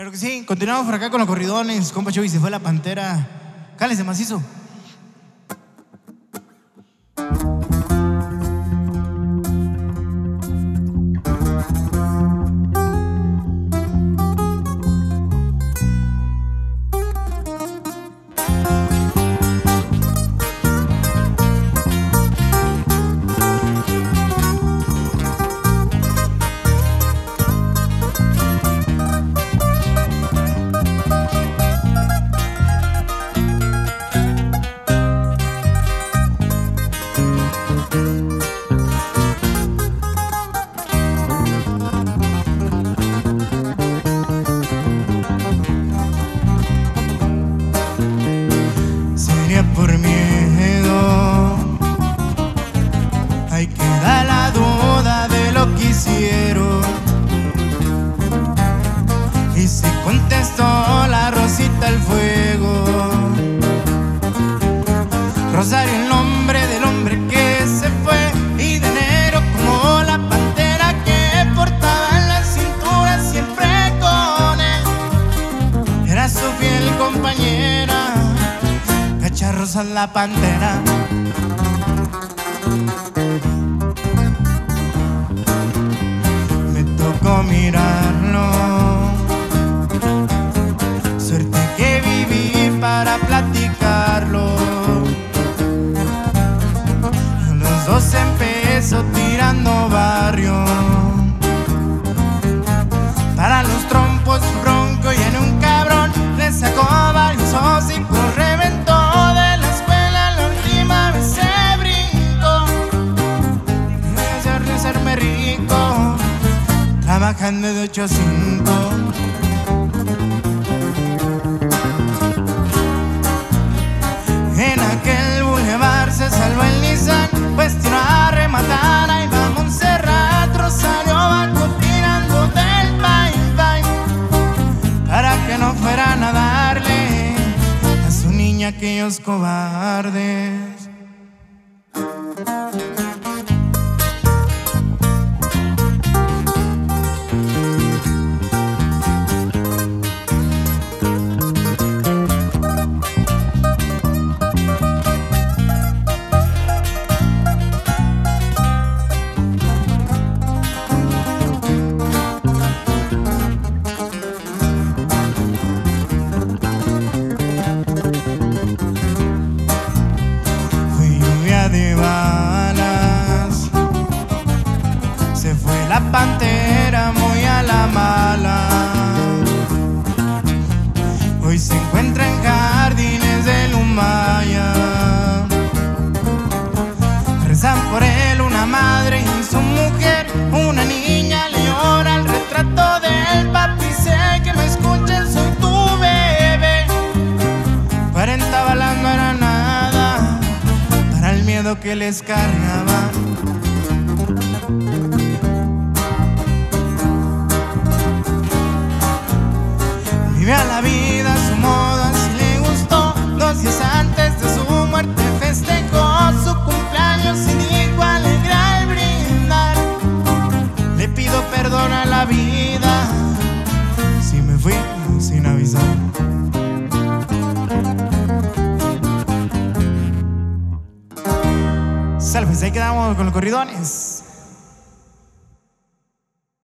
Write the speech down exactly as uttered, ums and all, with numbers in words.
Claro que sí, continuamos por acá con los corridones, compa Chuy, se fue la pantera. Cálese macizo. Por miedo, ahí queda la duda de lo que hicieron. Y si contestó la Rosita al fuego, Rosario el nombre del hombre que se fue, y de negro como la pantera que portaba en la cintura siempre con él. Era su fiel compañera, Rosa la pantera. Me tocó mirarlo, suerte que viví para platicarlo. Los dos empezó tirando barrio, para los trompos un bronco y en un cabrón le sacó varios hocicos, reventó rico, trabajando de ocho a cinco. En aquel bulevar se salvó el Nissan, pues tiró a rematar. Ahí va Montserrat, Rosario Banco tirando del bye bye, para que no fueran a darle a su niña aquellos cobardes. De balas, se fue la pantera muy a la mala. Hoy se encuentra en jardines de Lumaya. Rezan por él una madre y su mujer, una niña le llora el retrato del papi. Sé que me escuchen, soy tu bebé. Cuarenta balas no era nada para el miedo que les cargaba. Vive a la vida a su modo, así le gustó. Dos días antes de su muerte festejó su cumpleaños y dijo alegra el brindar. Le pido perdón a la vida si me fui sin avisar. Salves, ahí quedamos con los corridones.